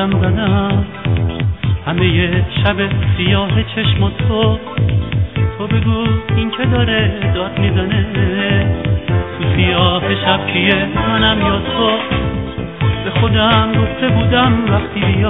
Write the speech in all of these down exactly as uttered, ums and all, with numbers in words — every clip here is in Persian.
دلم زدم، همه شب سیاه چشم تو. تو بگو این که داره داد میزنه، تو سیاه شب کیه، منم یا تو؟ به خودم گفته بودم وقتی بیا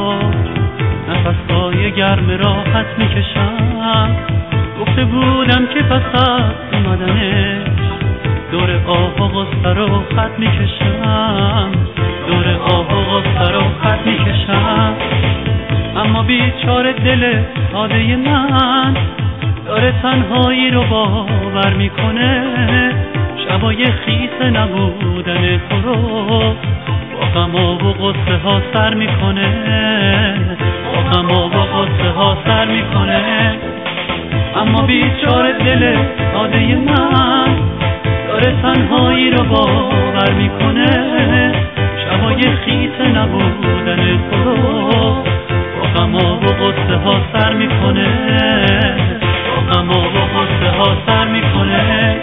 نفسهای گرم راحت میکشم، گفته بودم که پس از اومدنش دور آه و غصه رو خط میکشم، دور آه و غصه رو خط میکشم. اما بیچاره دل ساده من داره تنهایی رو باور میکنه، شبای خیس نبودن تو رو با غم و غصه ها سر میکنه، با غم و غصه ها سر میکنه. اما بیچاره دل ساده من داره تنهایی رو باور میکنه، شبای خیس نبودن تو رو با غم و غصه ها سر میکنه، با غم و غصه ها سر میکنه.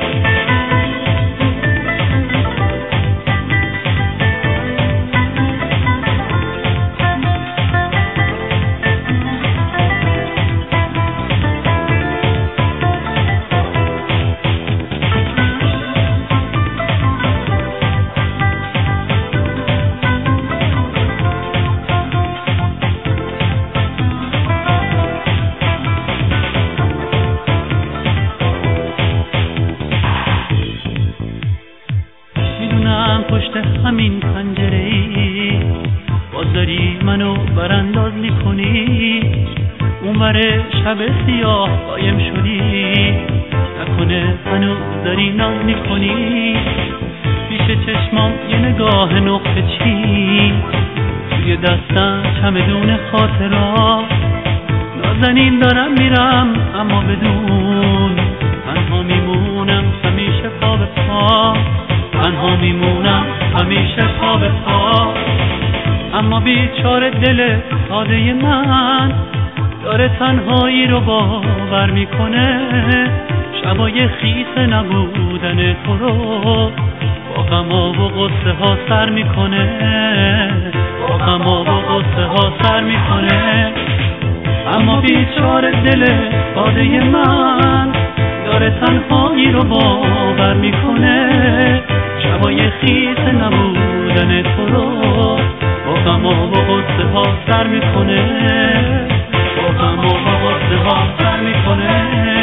پشت همین پنجره‌ای باز داری منو برانداز میکنی، اونور شب سیاه قایم شدی، نکنه هنوز داری ناز میکنی. پیش چشمام یه نگاه نقطه چین، توی دستم چمدون خاطرات، نازنین دارم میرم اما بدون، تنها میمونم همیشه پا به پا، تنها میمونم همیشه پا به پا. اما بیچاره دل ساده من داره تنهایی رو باور میکنه، شبای خیس نبودن تو رو با غم و غصه ها سر میکنه، با غم و غصه ها سر میکنه. اما بیچاره دل ساده من داره تنهایی رو باور میکنه، شبای خیس نبودن تو رو با غم و غصه ها سر میکنه، با غم و غصه ها سر میکنه.